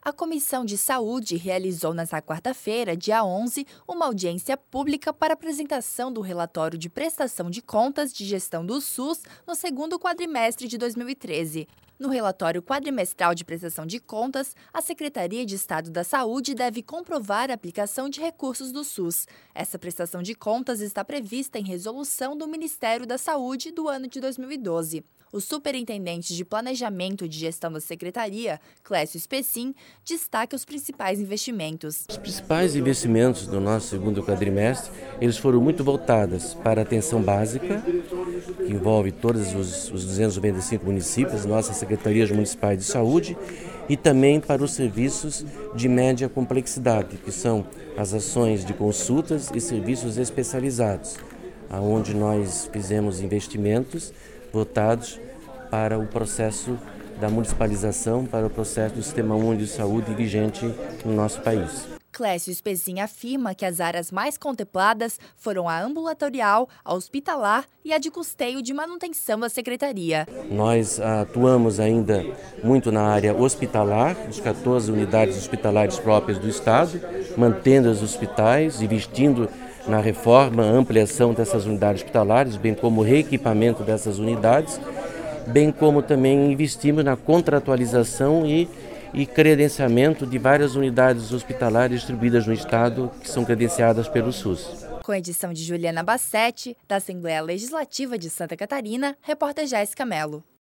A Comissão de Saúde realizou nesta quarta-feira, dia 11, uma audiência pública para apresentação do relatório de prestação de contas de gestão do SUS no segundo quadrimestre de 2013. No relatório quadrimestral de prestação de contas, a Secretaria de Estado da Saúde deve comprovar a aplicação de recursos do SUS. Essa prestação de contas está prevista em resolução do Ministério da Saúde do ano de 2012. O superintendente de Planejamento de Gestão da Secretaria, Clécio Specin, destaca os principais investimentos. Os principais investimentos do nosso segundo quadrimestre, eles foram muito voltados para a atenção básica, que envolve todos os 295 municípios, nossas secretarias municipais de saúde, e também para os serviços de média complexidade, que são as ações de consultas e serviços especializados, onde nós fizemos investimentos voltados para o processo da municipalização, para o processo do Sistema Único de Saúde vigente no nosso país. Clécio Specin afirma que as áreas mais contempladas foram a ambulatorial, a hospitalar e a de custeio de manutenção da Secretaria. Nós atuamos ainda muito na área hospitalar, os 14 unidades hospitalares próprias do Estado, mantendo os hospitais, investindo na reforma, ampliação dessas unidades hospitalares, bem como reequipamento dessas unidades, bem como também investimos na contratualização e credenciamento de várias unidades hospitalares distribuídas no Estado que são credenciadas pelo SUS. Com a edição de Juliana Bassetti, da Assembleia Legislativa de Santa Catarina, repórter Jéssica Mello.